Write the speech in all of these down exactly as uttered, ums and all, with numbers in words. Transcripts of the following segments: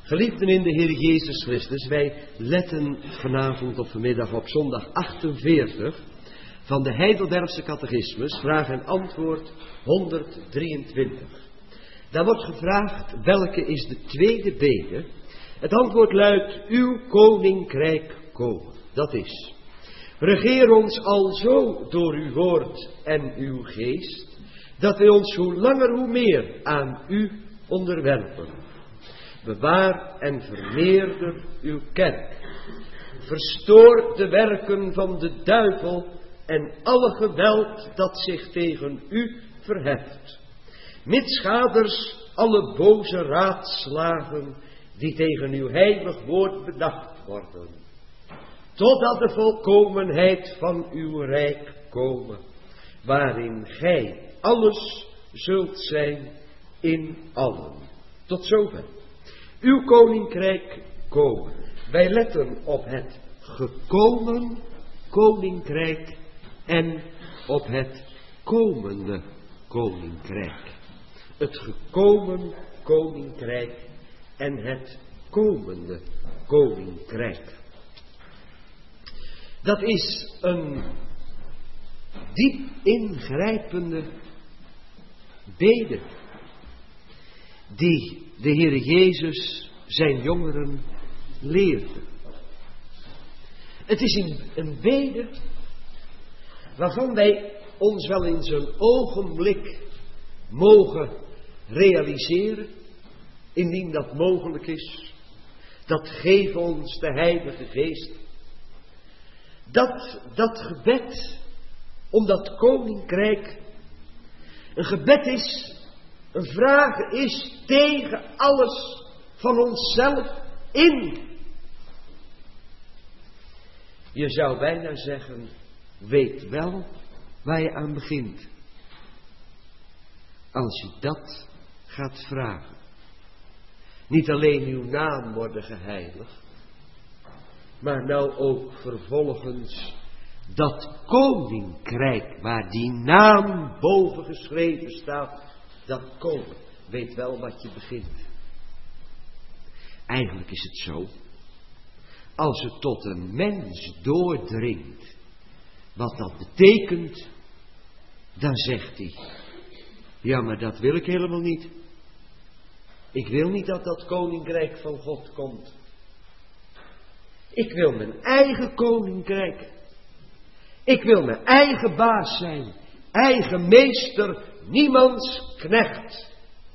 Geliefden in de Heer Jezus Christus, wij letten vanavond of vanmiddag op zondag achtenveertig van de Heidelbergse Catechismus, vraag en antwoord honderddrieëntwintig. Daar wordt gevraagd, welke is de tweede bede? Het antwoord luidt, uw koninkrijk komen. Dat is, regeer ons alzo door uw woord en uw geest, dat wij ons hoe langer hoe meer aan u onderwerpen. Bewaar en vermeerder uw kerk. Verstoor de werken van de duivel en alle geweld dat zich tegen u verheft. Mitschaders alle boze raadslagen die tegen uw heilig woord bedacht worden. Totdat de volkomenheid van uw rijk komen, waarin gij alles zult zijn in allen. Tot zover. Uw koninkrijk komen. Wij letten op het gekomen koninkrijk en op het komende koninkrijk. Het gekomen koninkrijk en het komende koninkrijk. Dat is een diep ingrijpende bede die de Heere Jezus zijn jongeren leerde. Het is een, een bede waarvan wij ons wel in zo'n ogenblik mogen realiseren, indien dat mogelijk is. Dat geeft ons de Heilige Geest. Dat, dat gebed om dat koninkrijk een gebed is, een vraag is tegen alles van onszelf in. Je zou bijna zeggen, weet wel waar je aan begint. Als je dat gaat vragen. Niet alleen uw naam worden geheiligd, maar nou ook vervolgens dat koninkrijk waar die naam boven geschreven staat, dat komen. Weet wel wat je begint. Eigenlijk is het zo, als het tot een mens doordringt, wat dat betekent, dan zegt hij, ja, maar dat wil ik helemaal niet. Ik wil niet dat dat koninkrijk van God komt. Ik wil mijn eigen koninkrijk. Ik wil mijn eigen baas zijn. Eigen meester, niemands knecht.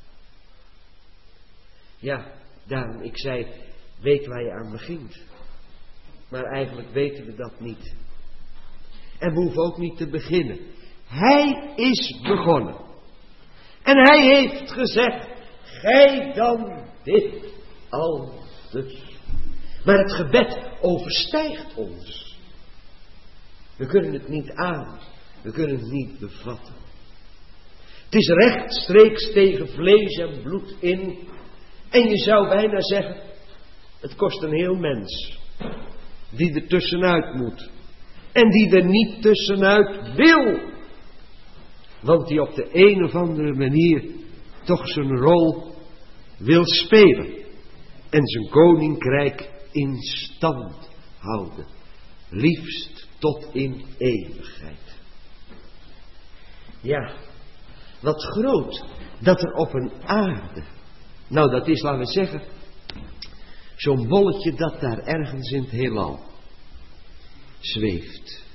Ja, daarom ik zei, weet waar je aan begint. Maar eigenlijk weten we dat niet. En we hoeven ook niet te beginnen. Hij is begonnen. En hij heeft gezegd, gij dan dit al dus. Maar het gebed overstijgt ons. We kunnen het niet aan. We kunnen het niet bevatten. Het is rechtstreeks tegen vlees en bloed in. En je zou bijna zeggen, het kost een heel mens. Die er tussenuit moet. En die er niet tussenuit wil. Want die op de een of andere manier toch zijn rol wil spelen. En zijn koninkrijk in stand houden. Liefst tot in eeuwigheid. Ja, wat groot dat er op een aarde, nou dat is, laten we zeggen, zo'n bolletje dat daar ergens in het heelal zweeft.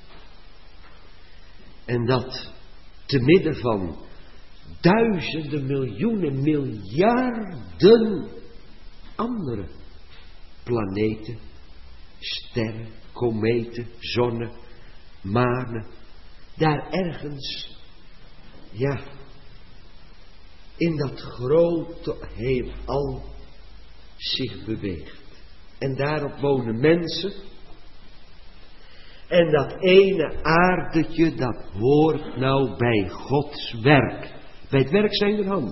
En dat te midden van duizenden, miljoenen, miljarden andere planeten, sterren, kometen, zonnen, manen, daar ergens, ja, in dat grote heelal zich beweegt. En daarop wonen mensen. En dat ene aardetje, dat hoort nou bij Gods werk. Bij het werk zijn er handen.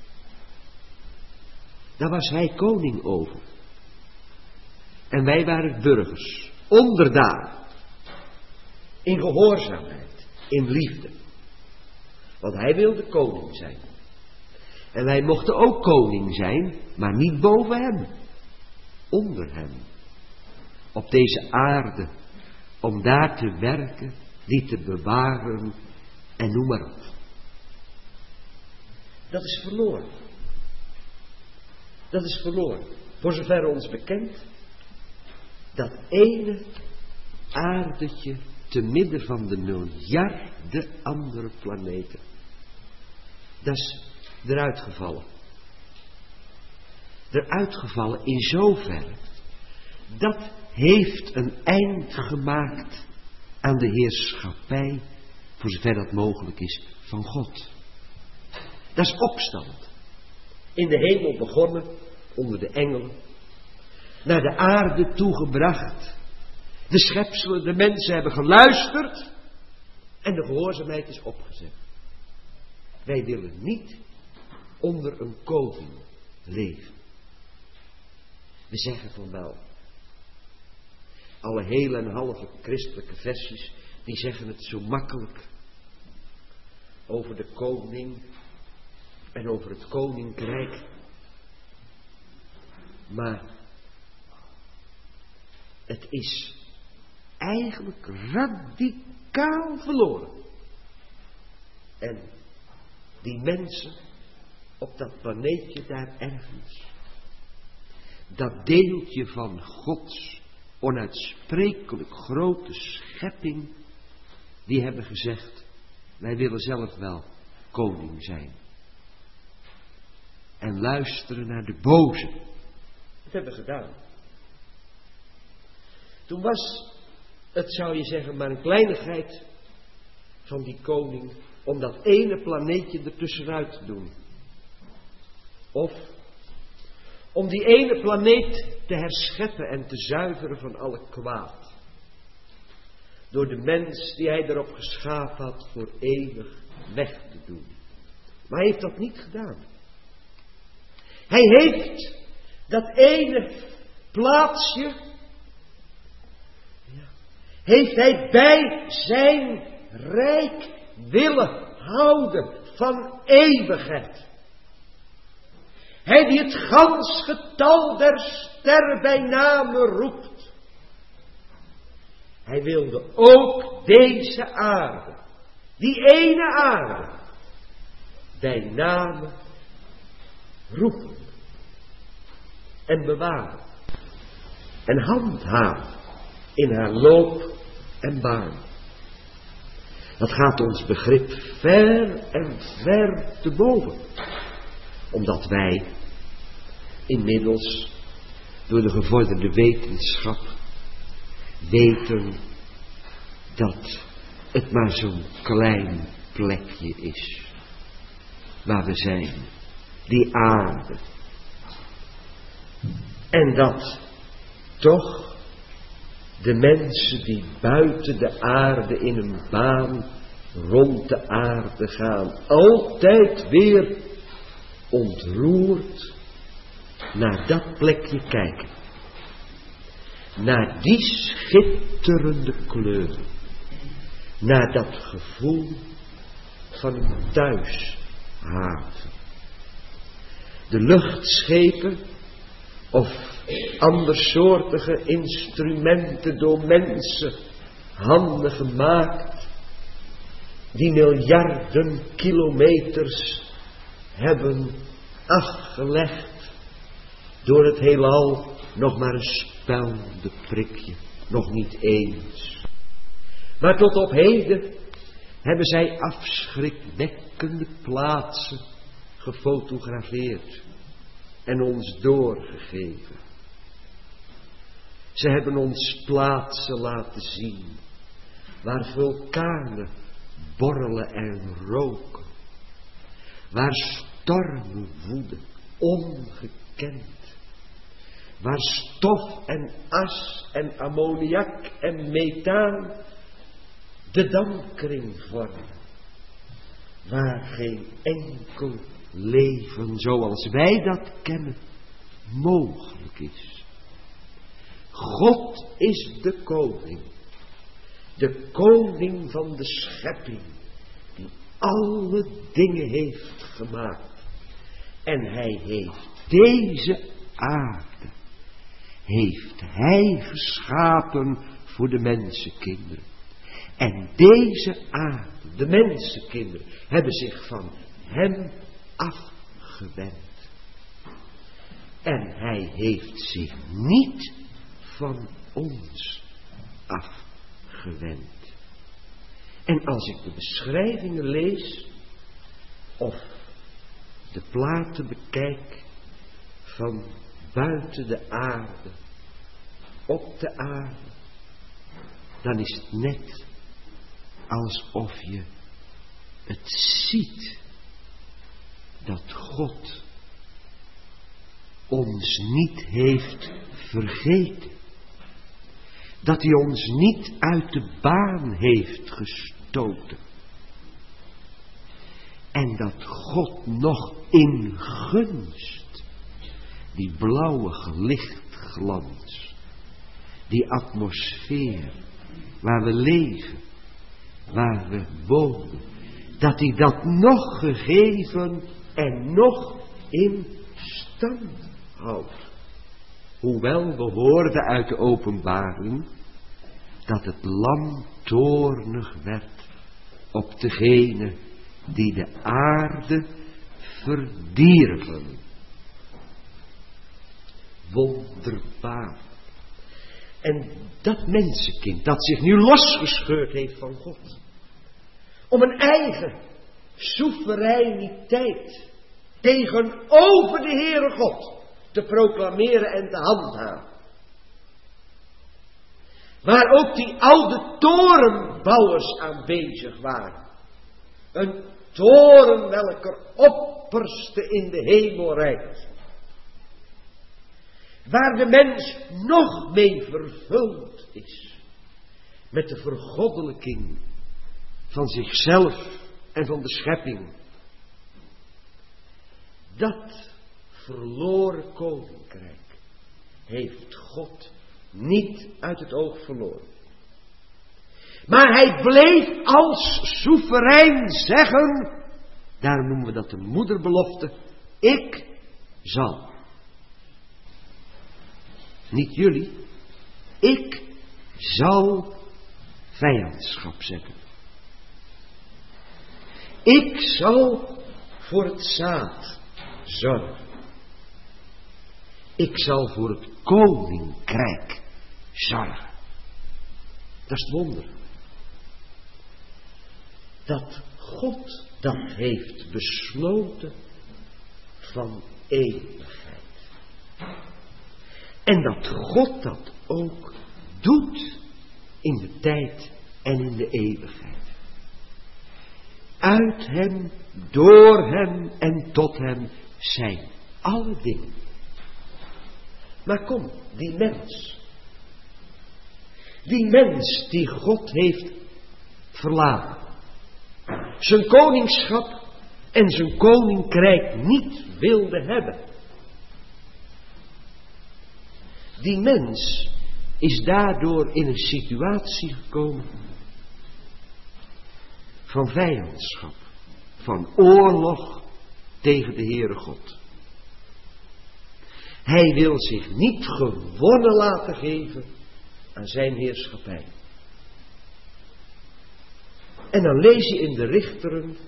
Daar was hij koning over. En wij waren burgers, onderdaan. In gehoorzaamheid, in liefde. Want hij wilde koning zijn. En wij mochten ook koning zijn, maar niet boven hem. onder hem. Op deze aarde. Om daar te werken, die te bewaren en noem maar op. Dat is verloren. Dat is verloren. Voor zover ons bekend. Dat ene aardetje te midden van de miljarden andere planeten. Dat is eruit gevallen. Eruit gevallen in zoverre. Dat heeft een eind gemaakt aan de heerschappij, voor zover dat mogelijk is, van God. Dat is opstand. In de hemel begonnen, onder de engelen, naar de aarde toegebracht. De schepselen, de mensen hebben geluisterd en de gehoorzaamheid is opgezet. Wij willen niet onder een koning leven. We zeggen van wel. Alle hele en halve christelijke versies, die zeggen het zo makkelijk. Over de koning en over het koninkrijk. Maar het is eigenlijk radicaal verloren. En die mensen op dat planeetje daar ergens, dat deeltje van Gods onuitsprekelijk grote schepping, die hebben gezegd, wij willen zelf wel koning zijn. En luisteren naar de boze. Dat hebben we gedaan. Toen was het, zou je zeggen, maar een kleinigheid van die koning om dat ene planeetje ertussenuit te doen. Of om die ene planeet te herscheppen en te zuiveren van alle kwaad. Door de mens die hij erop geschapen had voor eeuwig weg te doen. Maar hij heeft dat niet gedaan. Hij heeft dat ene plaatsje, ja, heeft hij bij zijn rijk willen houden van eeuwigheid. Hij die het gans getal der sterren bij name roept. Hij wilde ook deze aarde, die ene aarde, bij name roepen. En bewaren. En handhaven in haar loop en baan. Dat gaat ons begrip ver en ver te boven. Omdat wij inmiddels door de gevorderde wetenschap weten dat het maar zo'n klein plekje is waar we zijn, die aarde. En dat toch de mensen die buiten de aarde in een baan rond de aarde gaan, altijd weer ontroerd naar dat plekje kijken. Naar die schitterende kleuren. Naar dat gevoel van een thuishaven. De luchtschepen of andersoortige instrumenten door mensen handen gemaakt, die miljarden kilometers hebben afgelegd door het heelal, nog maar een spelende prikje, nog niet eens. Maar tot op heden hebben zij afschrikwekkende plaatsen gefotografeerd en ons doorgegeven. Ze hebben ons plaatsen laten zien waar vulkanen borrelen en roken, waar stormen woeden, ongekend, waar stof en as en ammoniak en methaan de dampkring vormen, waar geen enkel leven zoals wij dat kennen mogelijk is. God is de koning, de koning van de schepping, die alle dingen heeft gemaakt. En hij heeft deze aarde, heeft Hij geschapen voor de mensenkinderen. En deze aarde, de mensenkinderen, hebben zich van Hem afgewend. En Hij heeft zich niet van ons afgewend. En als ik de beschrijvingen lees, of de platen bekijk van buiten de aarde, op de aarde, dan is het net alsof je het ziet dat God ons niet heeft vergeten. Dat Hij ons niet uit de baan heeft gestoten. En dat God nog in gunst die blauwe lichtglans, die atmosfeer waar we leven, waar we wonen, dat Hij dat nog gegeven en nog in stand houdt. Hoewel we hoorden uit de openbaring dat het lam toornig werd op degene die de aarde verdierven. Wonderbaar. En dat mensenkind dat zich nu losgescheurd heeft van God, om een eigen soevereiniteit tegenover de Heere God te proclameren en te handhaven. Waar ook die oude torenbouwers aanwezig waren. Een toren welker opperste in de hemel reikt. Waar de mens nog mee vervuld is. Met de vergoddelijking van zichzelf en van de schepping. Dat verloren koninkrijk heeft God niet uit het oog verloren. Maar Hij bleef als soeverein zeggen, daarom noemen we dat de moederbelofte, ik zal. Niet jullie, ik zal vijandschap zetten. Ik zal voor het zaad zorgen. Ik zal voor het koninkrijk zorgen. Dat is het wonder. Dat God dat heeft besloten van eeuwigheid. En dat God dat ook doet in de tijd en in de eeuwigheid. Uit Hem, door Hem en tot Hem zijn alle dingen. Maar kom, die mens. Die mens die God heeft verlaten. Zijn koningschap en zijn koninkrijk niet wilde hebben. Die mens is daardoor in een situatie gekomen van vijandschap, van oorlog tegen de Heere God. Hij wil zich niet gewonnen laten geven aan zijn heerschappij. En dan lees je in de Richteren,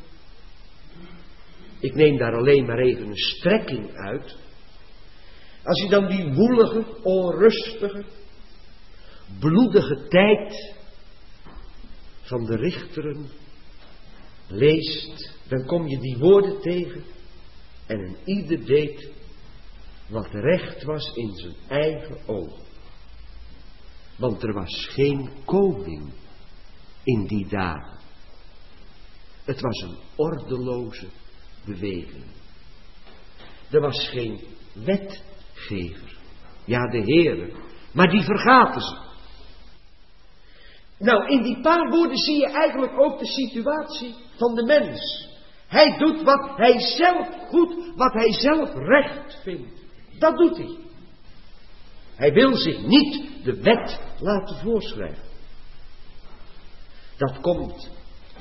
ik neem daar alleen maar even een strekking uit. Als je dan die woelige, onrustige, bloedige tijd van de Richteren leest, dan kom je die woorden tegen en een ieder deed wat recht was in zijn eigen ogen. Want er was geen koning in die dagen. Het was een ordeloze beweging. Er was geen wetgever. Ja, de Heere. Maar die vergaten ze. Nou, in die paar woorden zie je eigenlijk ook de situatie van de mens. Hij doet wat hij zelf goed, wat hij zelf recht vindt. Dat doet hij. Hij wil zich niet de wet laten voorschrijven. Dat komt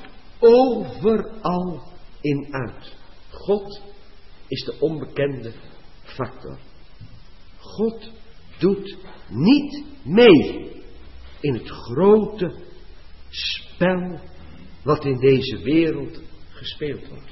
overal in uit. God is de onbekende factor. God doet niet mee in het grote spel wat in deze wereld gespeeld wordt.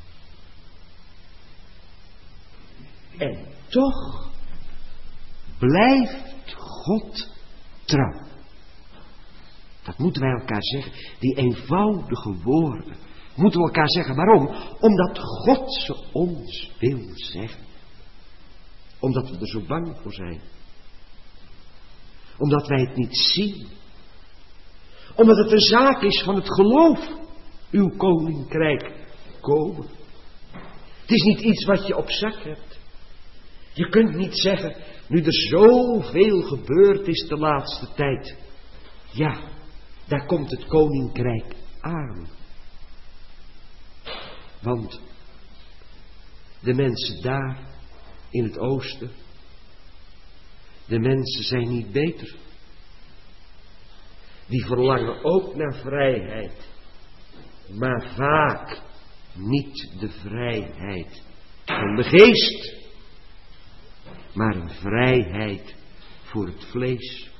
En toch blijft God trouw. Dat moeten wij elkaar zeggen. Die eenvoudige woorden moeten we elkaar zeggen. Waarom? Omdat God ze ons wil zeggen. Omdat we er zo bang voor zijn. Omdat wij het niet zien. Omdat het een zaak is van het geloof. Uw koninkrijk komen. Het is niet iets wat je op zak hebt. Je kunt niet zeggen, nu er zoveel gebeurd is de laatste tijd. Ja, daar komt het koninkrijk aan. Want de mensen daar in het oosten, de mensen zijn niet beter. Die verlangen ook naar vrijheid, maar vaak niet de vrijheid van de geest, maar een vrijheid voor het vlees.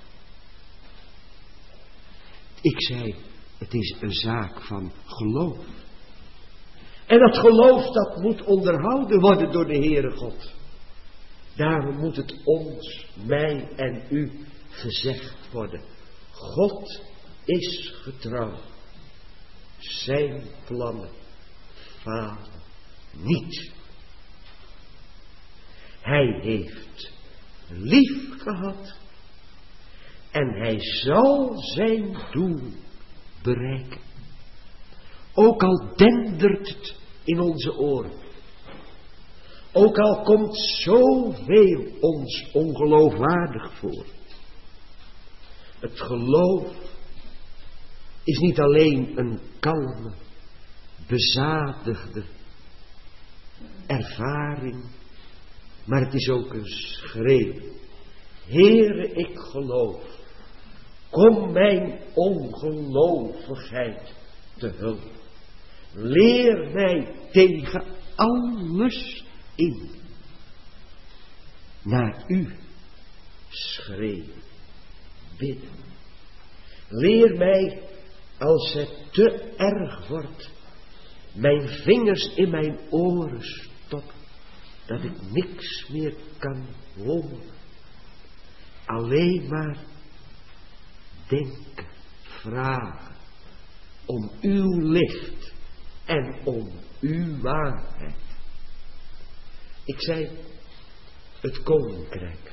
Ik zei, het is een zaak van geloof. En dat geloof dat moet onderhouden worden door de Heere God. Daarom moet het ons, mij en u gezegd worden. God is getrouw. Zijn plannen falen niet. Hij heeft lief gehad. En hij zal zijn doel bereiken. Ook al dendert het in onze oren. Ook al komt zoveel ons ongeloofwaardig voor. Het geloof is niet alleen een kalme, bezadigde ervaring, maar het is ook een schreeuw. Heere, ik geloof. Kom mijn ongelovigheid te hulp. Leer mij tegen alles in naar u schreeuwen, bidden. Leer mij, als het te erg wordt, mijn vingers in mijn oren stoppen, dat ik niks meer kan horen. Alleen maar denken, vragen om uw licht en om uw waarheid. Ik zei, het koninkrijk.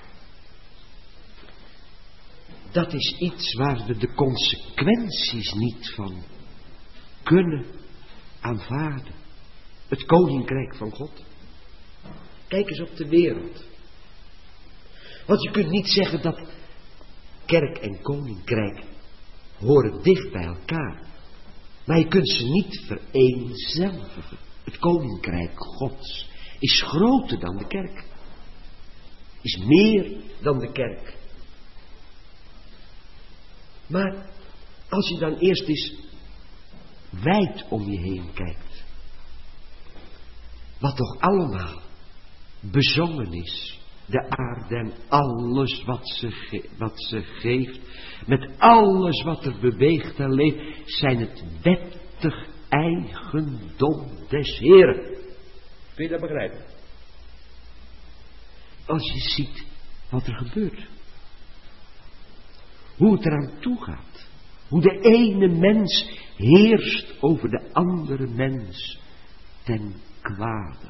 Dat is iets waar we de consequenties niet van kunnen aanvaarden. Het koninkrijk van God. Kijk eens op de wereld. Want je kunt niet zeggen dat kerk en koninkrijk horen dicht bij elkaar. Maar je kunt ze niet vereenzelvigen. Het koninkrijk Gods is groter dan de kerk. Is meer dan de kerk. Maar als je dan eerst eens wijd om je heen kijkt. Wat toch allemaal bezongen is. De aarde en alles wat ze, ge- wat ze geeft. Met alles wat er beweegt en leeft. Zijn het wettig eigendom des Heeren. Kun je dat begrijpen? Als je ziet wat er gebeurt. Hoe het eraan toe gaat. Hoe de ene mens heerst over de andere mens ten kwade.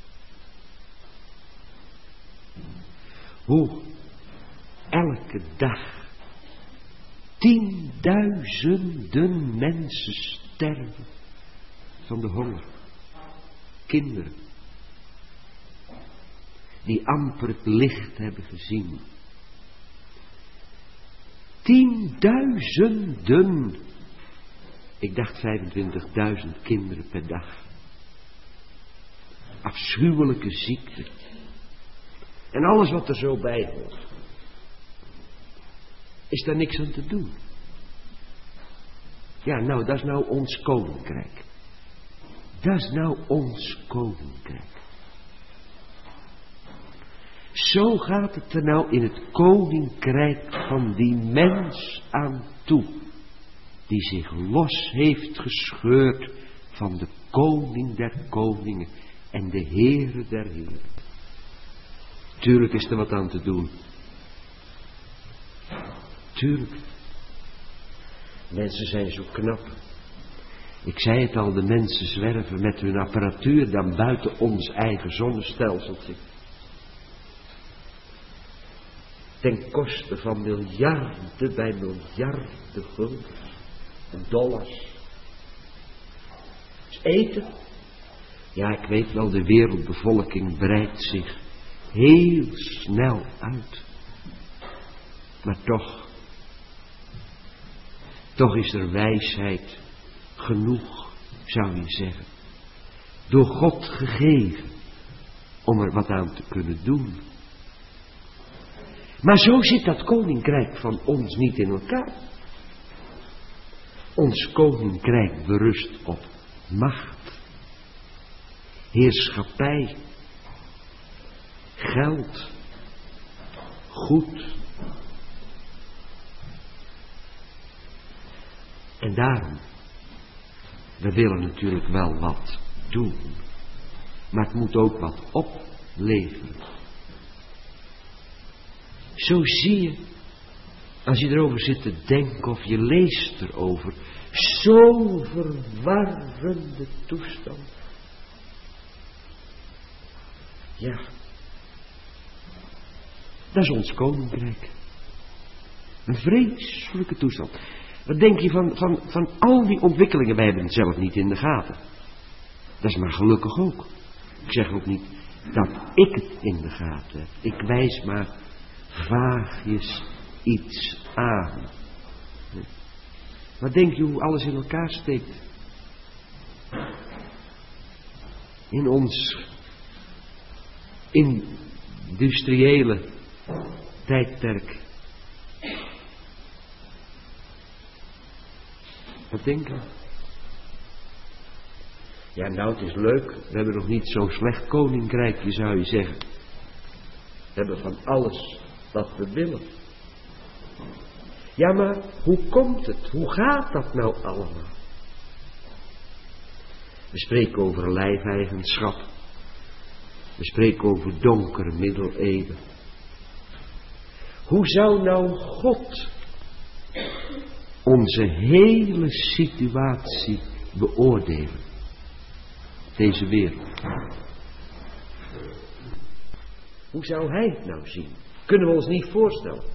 Hoe elke dag tienduizenden mensen sterven van de honger. Kinderen die amper het licht hebben gezien. Tienduizenden, ik dacht vijfentwintigduizend kinderen per dag. Afschuwelijke ziekte. En alles wat er zo bij hoort. Is daar niks aan te doen? Ja, nou, dat is nou ons koninkrijk. Dat is nou ons koninkrijk. Zo gaat het er nou in het koninkrijk van die mens aan toe, die zich los heeft gescheurd van de koning der koningen en de Heere der heren. Tuurlijk is er wat aan te doen. Tuurlijk. Mensen zijn zo knap. Ik zei het al, de mensen zwerven met hun apparatuur dan buiten ons eigen zonnestelseltje. Ten koste van miljarden bij miljarden guldens en dollars. Dus eten. Ja, ik weet wel, de wereldbevolking breidt zich heel snel uit. Maar toch, toch is er wijsheid genoeg, zou je zeggen. Door God gegeven, om er wat aan te kunnen doen. Maar zo zit dat koninkrijk van ons niet in elkaar. Ons koninkrijk berust op macht, heerschappij, geld, goed. En daarom, we willen natuurlijk wel wat doen, maar het moet ook wat opleveren. Zo zie je, als je erover zit te denken of je leest erover, zo'n verwarrende toestand. Ja, dat is ons koninkrijk. Een vreselijke toestand. Wat denk je van, van, van al die ontwikkelingen? Wij hebben het zelf niet in de gaten. Dat is maar gelukkig ook. Ik zeg ook niet dat ik het in de gaten heb. Ik wijs maar vaagjes iets aan. Maar denk je hoe alles in elkaar steekt? In ons industriële tijdperk. Wat denk je? Ja, nou, het is leuk. We hebben nog niet zo'n slecht koninkrijkje, zou je zeggen. We hebben van alles wat we willen. Ja, maar hoe komt het? Hoe gaat dat nou allemaal? We spreken over lijfeigenschap. We spreken over donkere middeleeuwen. Hoe zou nou God onze hele situatie beoordelen? Deze wereld. Hoe zou hij het nou zien? Kunnen we ons niet voorstellen.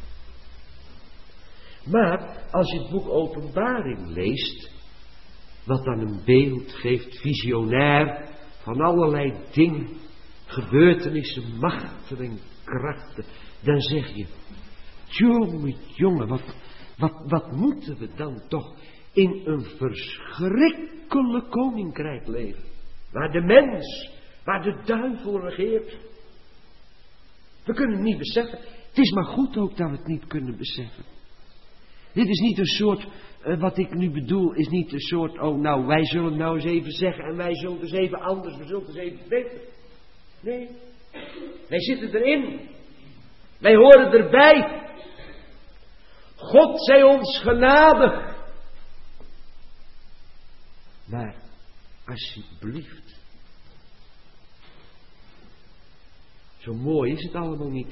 Maar als je het boek Openbaring leest, wat dan een beeld geeft, visionair, van allerlei dingen, gebeurtenissen, machten en krachten, dan zeg je, jongen, jongen, wat, wat, wat moeten we dan toch in een verschrikkelijk koninkrijk leven, waar de mens, waar de duivel regeert. We kunnen het niet beseffen. Het is maar goed ook dat we het niet kunnen beseffen. Dit is niet een soort, uh, wat ik nu bedoel, is niet een soort, oh nou, wij zullen het nou eens even zeggen en wij zullen het eens even anders, we zullen het eens even beter. Nee, wij zitten erin. Wij horen erbij. God zij ons genadig. Maar, alsjeblieft. Zo mooi is het allemaal niet.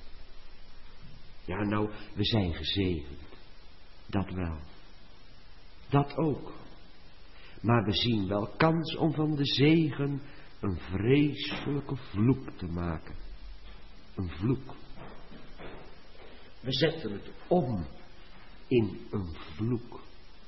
Ja, nou, we zijn gezegend. Dat wel. Dat ook. Maar we zien wel kans om van de zegen een vreselijke vloek te maken. Een vloek. We zetten het om in een vloek.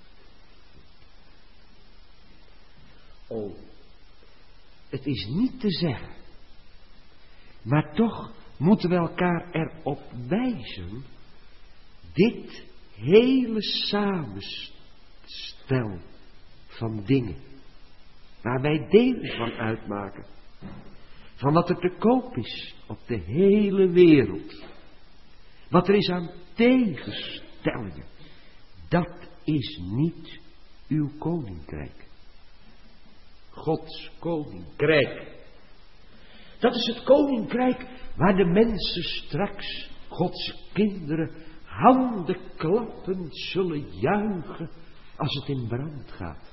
Oh, het is niet te zeggen. Maar toch moeten we elkaar erop wijzen. Dit hele samenstel van dingen. Waar wij deel van uitmaken. Van wat er te koop is op de hele wereld. Wat er is aan tegenstellingen. Dat is niet uw koninkrijk. Gods koninkrijk Dat is het koninkrijk waar de mensen straks, Gods kinderen, handenklappend zullen juichen als het in brand gaat.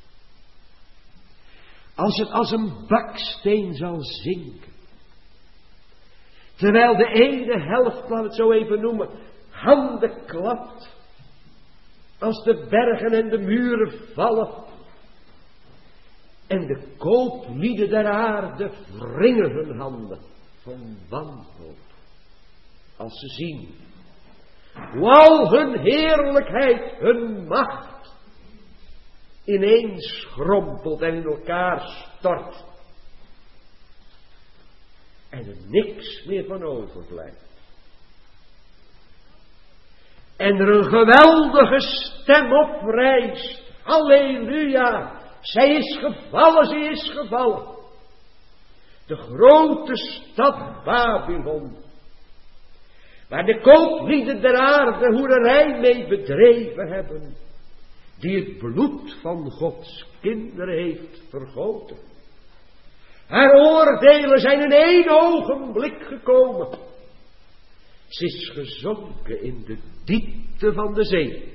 Als het als een baksteen zal zinken. Terwijl de ene helft, laten we het zo even noemen, handen klapt. Als de bergen en de muren vallen. En de kooplieden der aarde wringen hun handen van wanhoop. Als ze zien hoe al hun heerlijkheid, hun macht ineens schrompelt en in elkaar stort. En er niks meer van overblijft. En er een geweldige stem oprijst. Halleluja. Zij is gevallen, zij is gevallen. De grote stad Babylon. Waar de kooplieden der aarde hoererij mee bedreven hebben. Die het bloed van Gods kinderen heeft vergoten. Haar oordelen zijn in één ogenblik gekomen. Ze is gezonken in de diepte van de zee.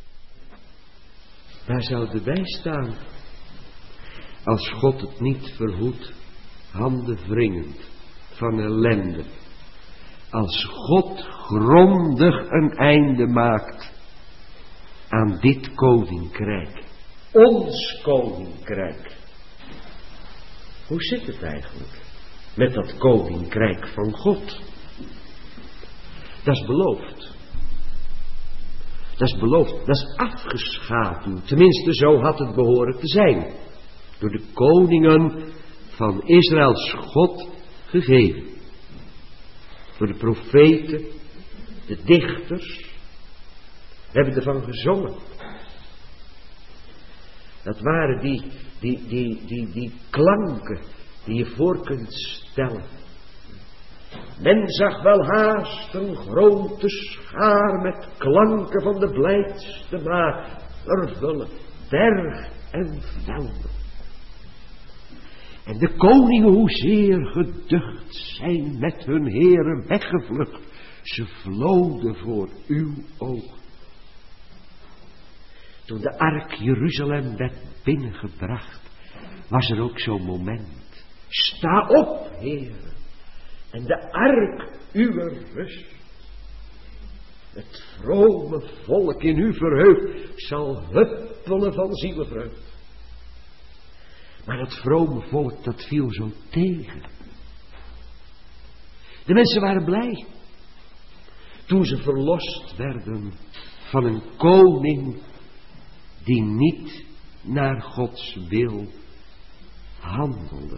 Waar zouden wij staan als God het niet verhoedt, handen wringend van ellende. Als God grondig een einde maakt aan dit koninkrijk. Ons koninkrijk. Hoe zit het eigenlijk met dat koninkrijk van God? Dat is beloofd. Dat is beloofd. Dat is afgeschapen. Tenminste, zo had het behoren te zijn. Door de koningen van Israëls God gegeven. Door de profeten, de dichters. We hebben ervan gezongen. Dat waren die, die, die, die, die klanken die je voor kunt stellen. Men zag wel haast een grote schaar met klanken van de blijdste maag vervullen, berg en velden. En de koningen hoezeer geducht zijn met hun heren weggevlucht, ze vloden voor uw oog. Toen de ark Jeruzalem werd binnengebracht, was er ook zo'n moment. Sta op, heren, en de ark uw rust. Het vrome volk in u verheugd zal huppelen van zielenvreugd. Maar dat vrome volk, dat viel zo tegen. De mensen waren blij toen ze verlost werden van een koning die niet naar Gods wil handelde.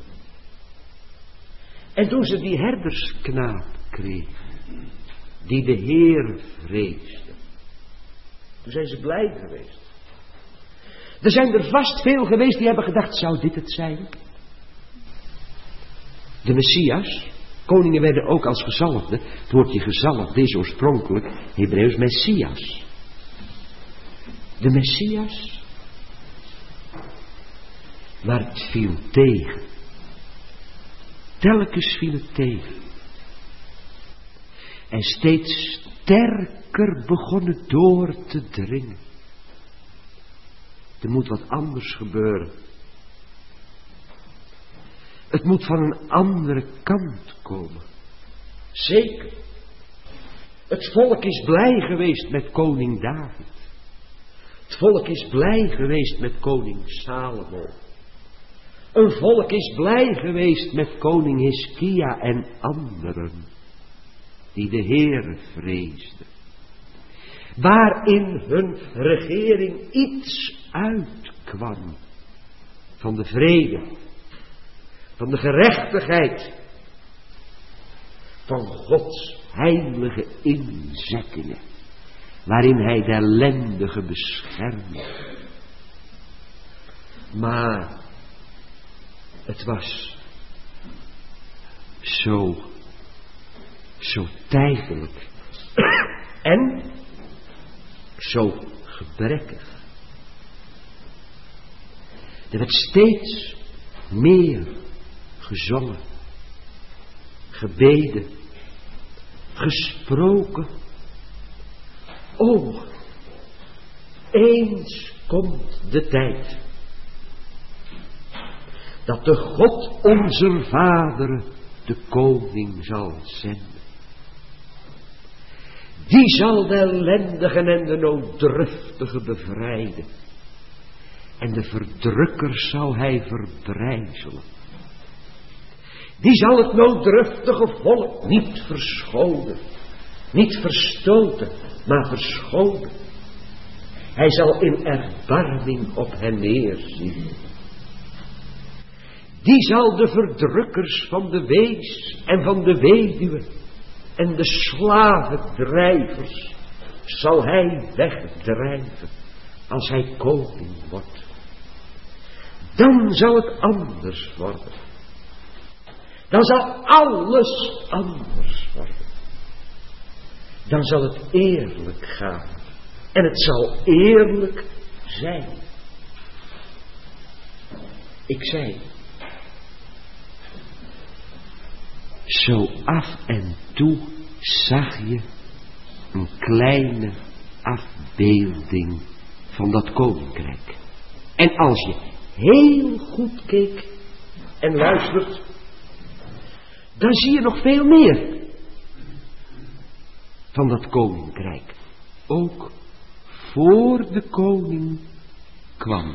En toen ze die herdersknaap kregen, die de Heer vreesde, toen zijn ze blij geweest. Er zijn er vast veel geweest die hebben gedacht, zou dit het zijn? De Messias, koningen werden ook als gezalfde. Het woordje gezalfde is oorspronkelijk Hebreeuws Messias. De Messias. Maar het viel tegen. Telkens viel het tegen. En steeds sterker begon het door te dringen. Er moet wat anders gebeuren. Het moet van een andere kant komen. Zeker. Het volk is blij geweest met koning David. Het volk is blij geweest met koning Salomo. Een volk is blij geweest met koning Hiskia en anderen die de Heere vreesden. Waarin hun regering iets uitkwam van de vrede, van de gerechtigheid, van Gods heilige inzettingen, waarin hij de ellendige beschermde. Maar het was zo, zo tijdelijk en zo gebrekkig. Er werd steeds meer gezongen. gebeden, gesproken. O, eens komt de tijd dat de God onze vaderen de koning zal zenden. Die zal de ellendigen en de nooddruftigen bevrijden. En de verdrukkers zal hij verbrijzelen. Die zal het nooddruftige volk niet verschonen, niet verstoten, maar verschonen. Hij zal in erbarming op hen neerzien. Die zal de verdrukkers van de wees en van de weduwe en de slavendrijvers zal hij wegdrijven als hij koning wordt. Dan zal het anders worden. Dan zal alles anders worden. Dan zal het eerlijk gaan. En het zal eerlijk zijn. Ik zei, zo af en toe zag je een kleine afbeelding van dat koninkrijk. En als je heel goed keek en luistert, dan zie je nog veel meer van dat koninkrijk. Ook voor de koning kwam.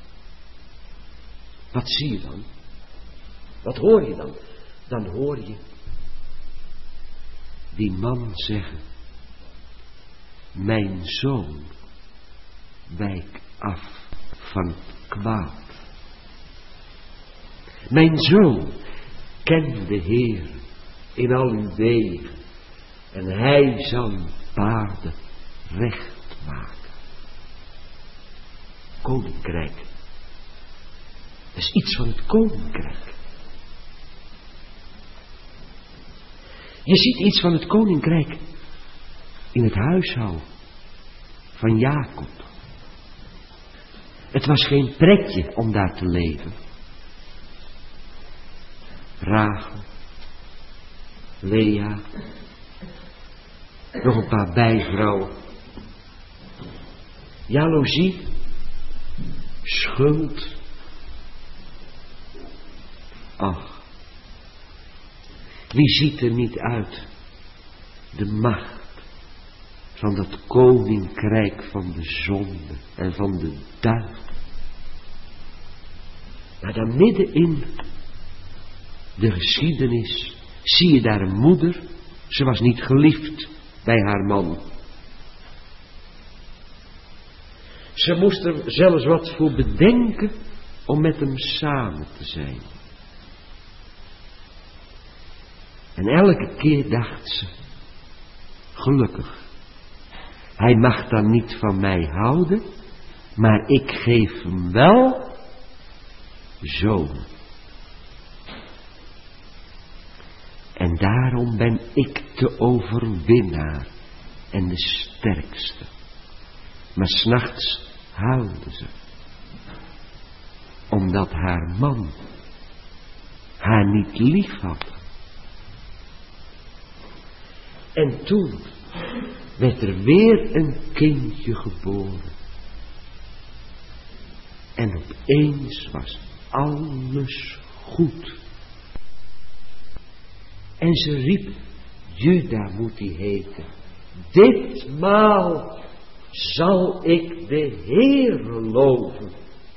Wat zie je dan? Wat hoor je dan? Dan hoor je die man zeggen, mijn zoon, wijk af van het kwaad. Mijn zoon, ken de Heer in al uw wegen en hij zal uw paden recht maken. Koninkrijk. Dat is iets van het koninkrijk. Je ziet iets van het koninkrijk in het huishouden van Jacob. Het was geen pretje om daar te leven. Rachel, Lea, nog een paar bijvrouwen. Jaloezie, schuld. Ach, wie ziet er niet uit de macht van dat koninkrijk van de zonde en van de duivel. Maar dan midden in de geschiedenis zie je daar een moeder. Ze was niet geliefd bij haar man. Ze moest er zelfs wat voor bedenken om met hem samen te zijn. En elke keer dacht ze, gelukkig, hij mag dan niet van mij houden, maar ik geef hem wel zoon. En daarom ben ik de overwinnaar en de sterkste. Maar 's nachts huilde ze, omdat haar man haar niet lief had. En toen werd er weer een kindje geboren. En opeens was alles goed. En ze riep, Juda moet hij heten. Ditmaal zal ik de Heere loven.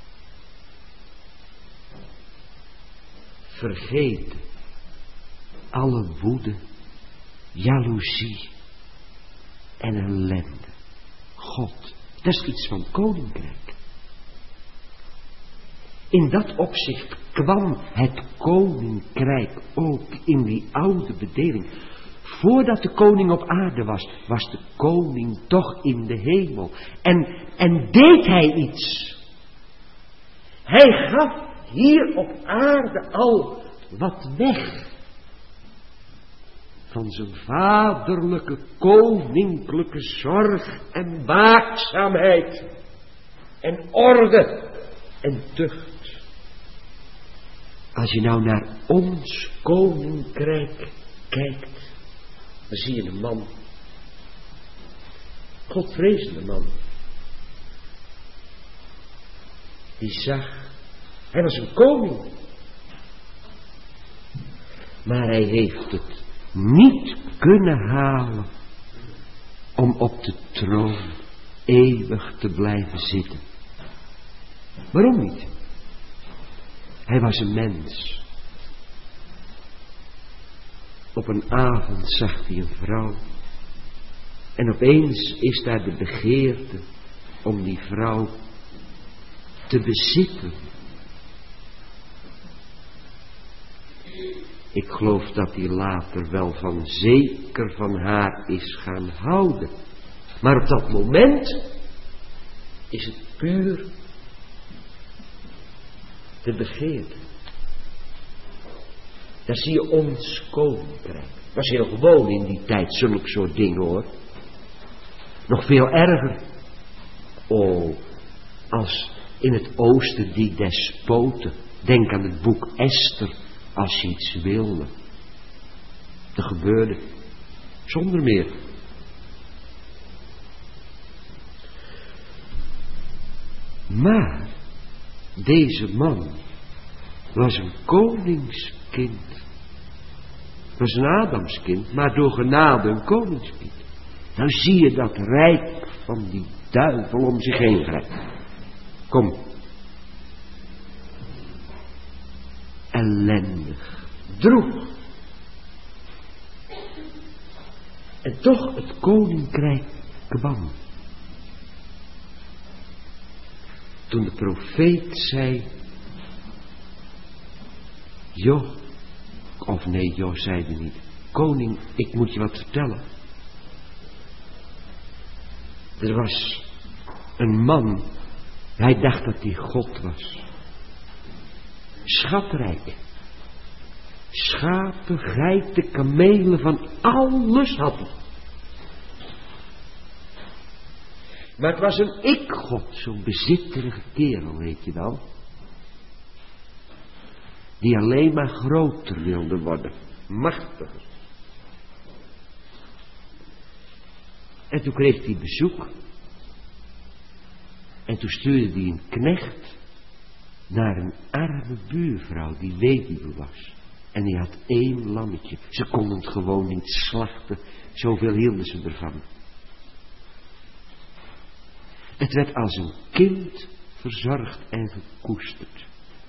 Vergeet alle woede, jaloezie en ellende. God, dat is iets van koninkrijk. In dat opzicht kwam het koninkrijk ook in die oude bedeling. Voordat de koning op aarde was, was de koning toch in de hemel. En, en deed hij iets. Hij gaf hier op aarde al wat weg. Van zijn vaderlijke, koninklijke zorg en waakzaamheid. En orde en tucht. Als je nou naar ons koninkrijk kijkt, dan zie je een man. Godvrezende man. Die zag, hij was een koning. Maar hij heeft het niet kunnen halen om op de troon eeuwig te blijven zitten. Waarom niet? Hij was een mens. Op een avond zag hij een vrouw. En opeens is daar de begeerte om die vrouw te bezitten. Ik geloof dat hij later wel van zeker van haar is gaan houden. Maar op dat moment is het puur de begeerte. Daar zie je ons koninkrijk. Dat was heel gewoon in die tijd, zulke soort dingen hoor. Nog veel erger. Oh, als in het oosten die despoten. Denk aan het boek Esther, als je iets wilde. Er gebeurde zonder meer. Maar deze man was een koningskind. Was een Adamskind, maar door genade een koningskind. Nou zie je dat rijk van die duivel om zich heen grijpt. Kom. Ellendig. Droeg. En toch het koninkrijk kwam. Toen de profeet zei, joh, of nee, joh, zei hij niet. Koning, ik moet je wat vertellen. Er was een man, hij dacht dat hij God was. Schatrijk. Schapen, geiten, kamelen, van alles had hij. Maar het was een ik-God, zo'n bezitterige kerel, weet je wel. Die alleen maar groter wilde worden, machtiger. En toen kreeg hij bezoek. En toen stuurde hij een knecht naar een arme buurvrouw die weduwe was. En die had één lammetje. Ze konden het gewoon niet slachten, zoveel hielden ze ervan. Het werd als een kind verzorgd en gekoesterd.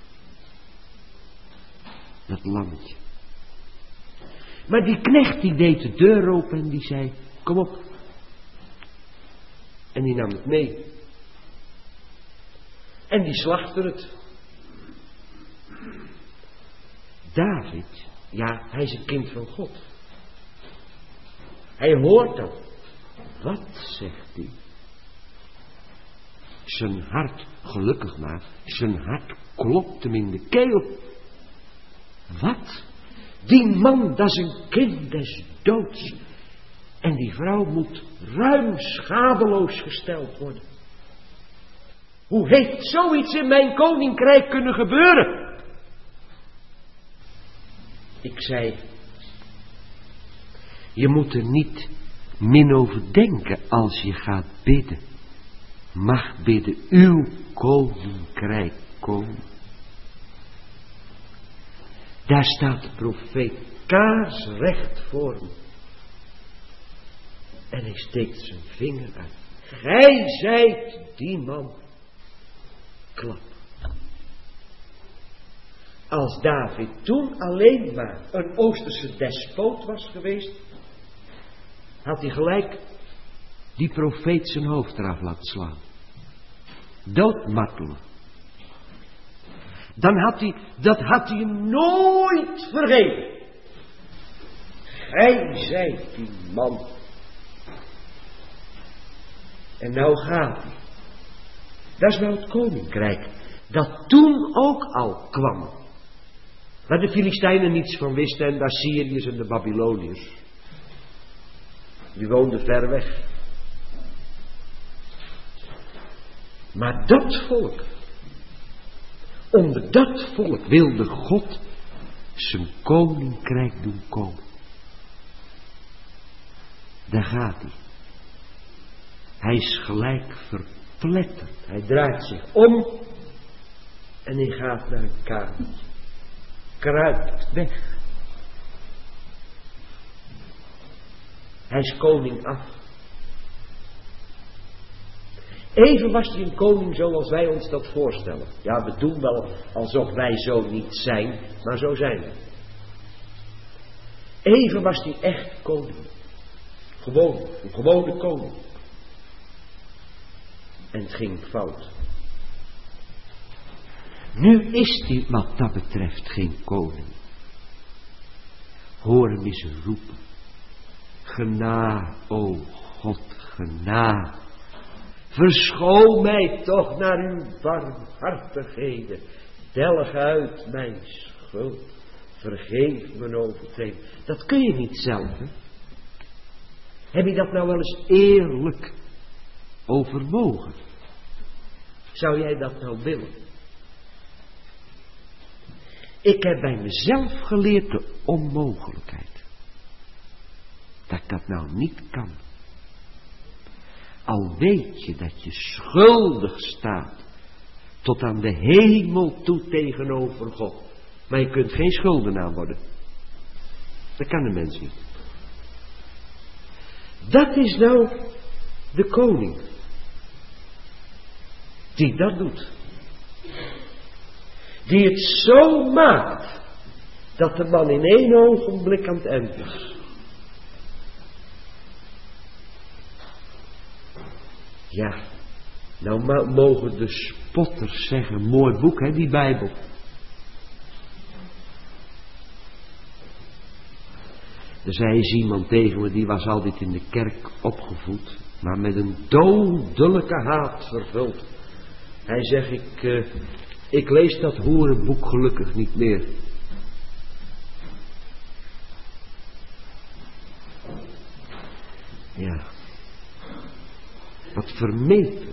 Dat lammetje. Maar die knecht die deed de deur open en die zei, kom op. En die nam het mee. En die slachtte het. David, ja, hij is een kind van God. Hij hoort dat. Wat, zegt hij? Zijn hart, gelukkig maar, zijn hart klopt hem in de keel. Wat? Die man, dat is een kind des doods. En die vrouw moet ruim schadeloos gesteld worden. Hoe heeft zoiets in mijn koninkrijk kunnen gebeuren? Ik zei, je moet er niet min over denken als je gaat bidden. Mag bidden, uw koninkrijk komen. Daar staat de profeet kaarsrecht voor me. En hij steekt zijn vinger uit. Gij zijt die man. Klap. Als David toen alleen maar een Oosterse despoot was geweest, had hij gelijk die profeet zijn hoofd eraf laten slaan. Doodmartelen. Dan had hij, dat had hij nooit vergeven. Gij zijt die man. En nou gaat hij. Dat is nou het koninkrijk, dat toen ook al kwam. Waar de Filistijnen niets van wisten en de Assyriërs en de Babyloniërs. Die woonden ver weg. Maar dat volk, onder dat volk wilde God zijn koninkrijk doen komen. Daar gaat hij. Hij is gelijk verpletterd. Hij draait zich om en hij gaat naar een kamer. Kruipt weg. Hij is koning af. Even was hij een koning zoals wij ons dat voorstellen. Ja, we doen wel alsof wij zo niet zijn, maar zo zijn we. Even was hij echt koning. Gewoon, een gewone koning. En het ging fout. Nu is hij wat dat betreft geen koning. Hoor hem eens roepen. Gena, o God, gena. Verschoon mij toch naar uw barmhartigheden. Delg uit mijn schuld. Vergeef mijn overtreding. Dat kun je niet zelf, hè? Heb je dat nou wel eens eerlijk overwogen? Zou jij dat nou willen? Ik heb bij mezelf geleerd de onmogelijkheid. Dat ik dat nou niet kan. Al weet je dat je schuldig staat tot aan de hemel toe tegenover God. Maar je kunt geen schuldenaar worden. Dat kan een mens niet. Dat is nou de koning. Die dat doet. Die het zo maakt dat de man in één ogenblik aan het eind is. Ja, nou mogen de spotters zeggen, mooi boek hè, die Bijbel. Er zei eens iemand tegen me, die was altijd in de kerk opgevoed, maar met een dodelijke haat vervuld. Hij zegt, ik, uh, ik lees dat hoerenboek gelukkig niet meer. Ja. Wat vermeten.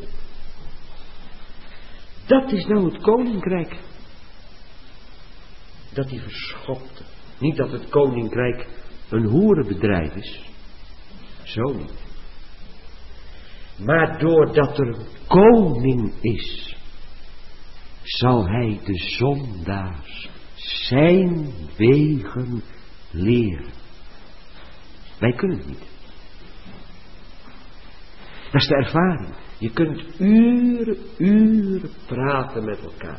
Dat is nou het koninkrijk. Dat hij verschopte. Niet dat het koninkrijk een hoerenbedrijf is. Zo niet. Maar doordat er een koning is, zal hij de zondaars zijn wegen leren. Wij kunnen het niet. Dat is de ervaring. Je kunt uren, uren praten met elkaar.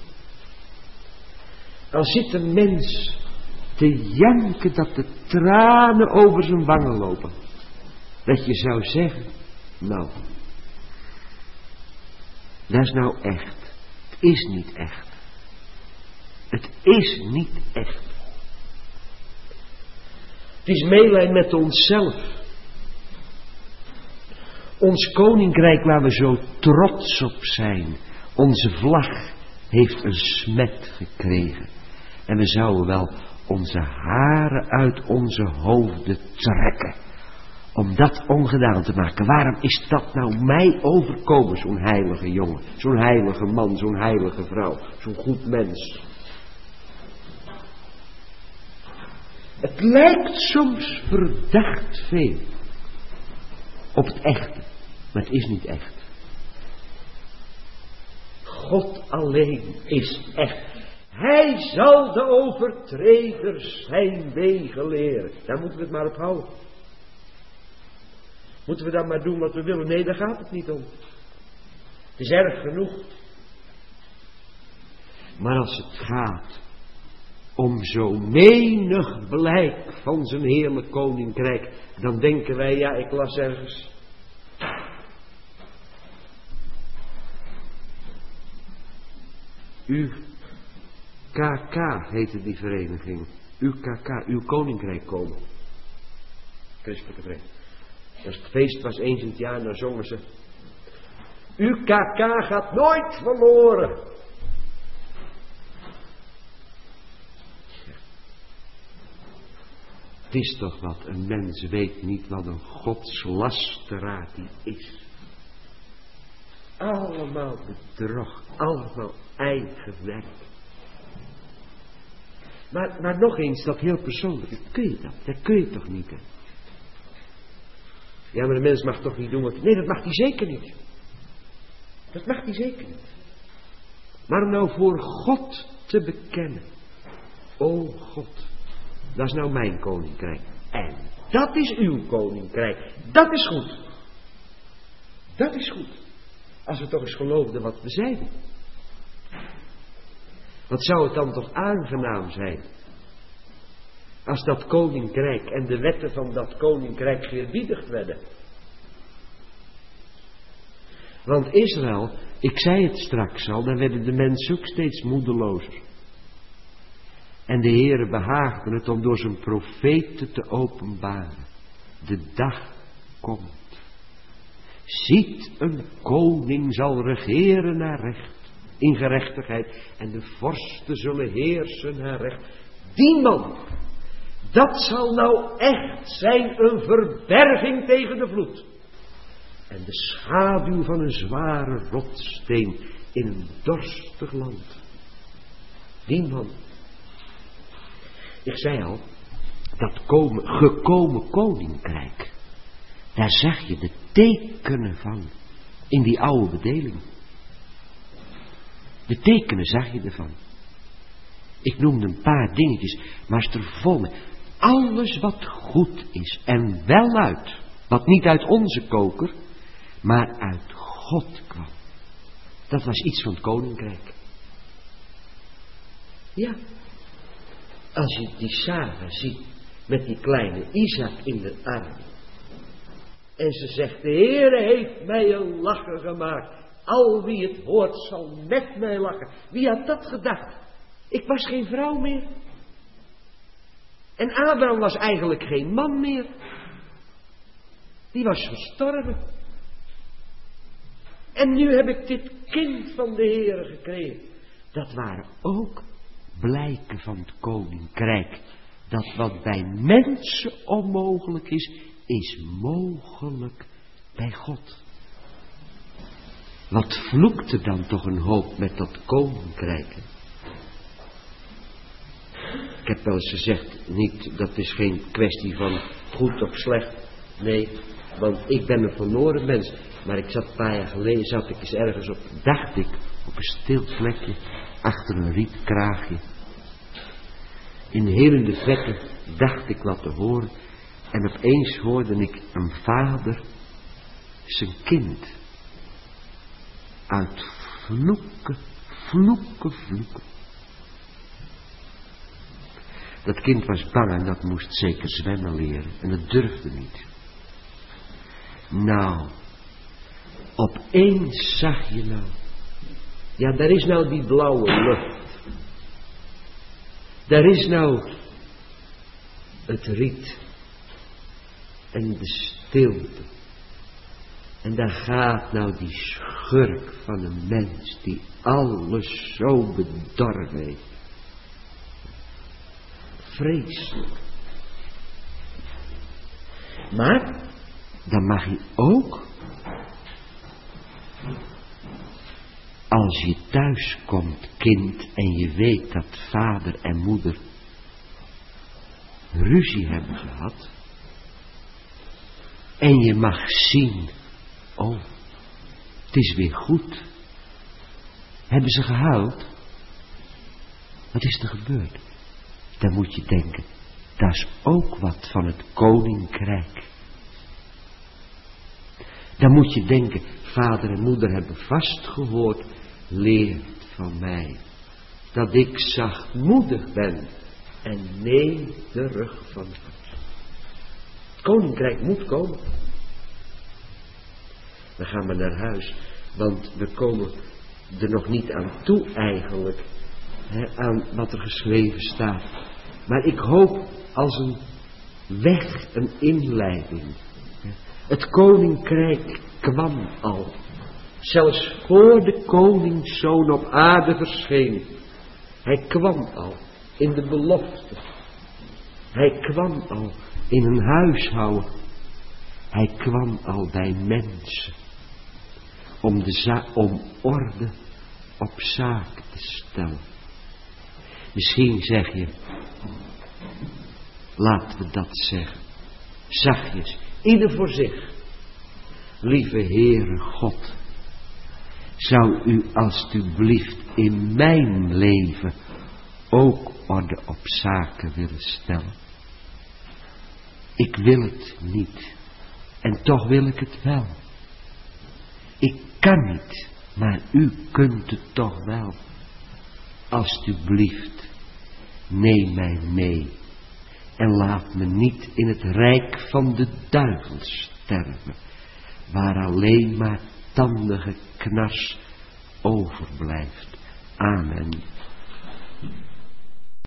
Dan zit een mens te janken dat de tranen over zijn wangen lopen. Dat je zou zeggen, nou, dat is nou echt. Het is niet echt. Het is niet echt. Het is meelij met onszelf. Ons koninkrijk waar we zo trots op zijn. Onze vlag heeft een smet gekregen. En we zouden wel onze haren uit onze hoofden trekken. Om dat ongedaan te maken. Waarom is dat nou mij overkomen, zo'n heilige jongen. Zo'n heilige man, zo'n heilige vrouw. Zo'n goed mens. Het lijkt soms verdacht veel op het echte. Maar het is niet echt. God alleen is echt. Hij zal de overtreders zijn wegen leren. Daar moeten we het maar op houden. Moeten we dan maar doen wat we willen? Nee, daar gaat het niet om. Het is erg genoeg. Maar als het gaat om zo menig blijk van zijn heerlijk koninkrijk, dan denken wij, ja, ik las ergens. U K K heette die vereniging. U K K, uw koninkrijk komen. Christelijke vereniging. Als het feest was eens in het jaar, dan zongen ze. U K K gaat nooit verloren. Ja. Het is toch wat, een mens weet niet wat een godslasteraar die is. Allemaal bedrog, allemaal eigen werk. Maar, maar nog eens, dat heel persoonlijk, dat kun je dat, dat kun je toch niet, hè? Ja, maar de mens mag toch niet doen wat... Nee, dat mag hij zeker niet. Dat mag hij zeker niet. Maar om nou voor God te bekennen. O God, dat is nou mijn koninkrijk. En dat is uw koninkrijk. Dat is goed. Dat is goed. Als we toch eens geloofden wat we zeiden. Wat zou het dan toch aangenaam zijn. Als dat koninkrijk en de wetten van dat koninkrijk geëerbiedigd werden. Want Israël, ik zei het straks al, daar werden de mensen ook steeds moedelozer. En de Heere behaagde het om door zijn profeten te openbaren. De dag komt. Ziet, een koning zal regeren naar recht, in gerechtigheid, en de vorsten zullen heersen naar recht. Die man, dat zal nou echt zijn een verberging tegen de vloed. En de schaduw van een zware rotsteen in een dorstig land. Die man. Ik zei al, dat komen, gekomen koninkrijk. Daar zag je de tekenen van. In die oude bedeling. De tekenen zag je ervan. Ik noemde een paar dingetjes, maar het er vol mee. Alles wat goed is en wel uit. Wat niet uit onze koker, maar uit God kwam. Dat was iets van het koninkrijk. Ja. Als je die Sarah ziet met die kleine Isaac in de arm. En ze zegt, de Heere heeft mij een lachen gemaakt. Al wie het hoort zal met mij lachen. Wie had dat gedacht? Ik was geen vrouw meer. En Abraham was eigenlijk geen man meer. Die was gestorven. En nu heb ik dit kind van de Heere gekregen. Dat waren ook blijken van het koninkrijk. Dat wat bij mensen onmogelijk is, is mogelijk bij God. Wat vloekte dan toch een hoop met dat koninkrijk? Ik heb wel eens gezegd, niet, dat is geen kwestie van goed of slecht. Nee, want ik ben een verloren mens. Maar ik zat een paar jaar geleden, zat ik eens ergens op, dacht ik, op een stil plekje, achter een rietkraagje. In de helende verte dacht ik wat te horen. En opeens hoorde ik een vader zijn kind uit vloeken, vloeken, vloeken. Dat kind was bang en dat moest zeker zwemmen leren. En dat durfde niet. Nou, opeens zag je nou. Ja, daar is nou die blauwe lucht. Daar is nou het riet. En de stilte. En daar gaat nou die schurk van een mens die alles zo bedorven heeft. Vreselijk. Maar dan mag je ook, als je thuis komt, kind, en je weet dat vader en moeder ruzie hebben gehad, en je mag zien, oh, het is weer goed. Hebben ze gehuild? Wat is er gebeurd? Dan moet je denken, dat is ook wat van het koninkrijk. Dan moet je denken, vader en moeder hebben vastgehoord, leert van mij, dat ik zachtmoedig ben en nederig van hart. Het koninkrijk moet komen. Dan gaan we naar huis, want we komen er nog niet aan toe eigenlijk, hè, aan wat er geschreven staat. Maar ik hoop als een weg, een inleiding. Het koninkrijk kwam al. Zelfs voor de koningszoon op aarde verscheen. Hij kwam al in de belofte. Hij kwam al in een huishouden. Hij kwam al bij mensen. Om, de za- om orde op zaak te stellen. Misschien zeg je, laten we dat zeggen. Zachtjes, ieder voor zich. lieve Heere God, zou u alstublieft in mijn leven ook orde op zaken willen stellen. Ik wil het niet, en toch wil ik het wel. Ik kan niet, maar u kunt het toch wel. Alstublieft, neem mij mee en laat me niet in het rijk van de duivel sterven, waar alleen maar tandige knars overblijft. Amen.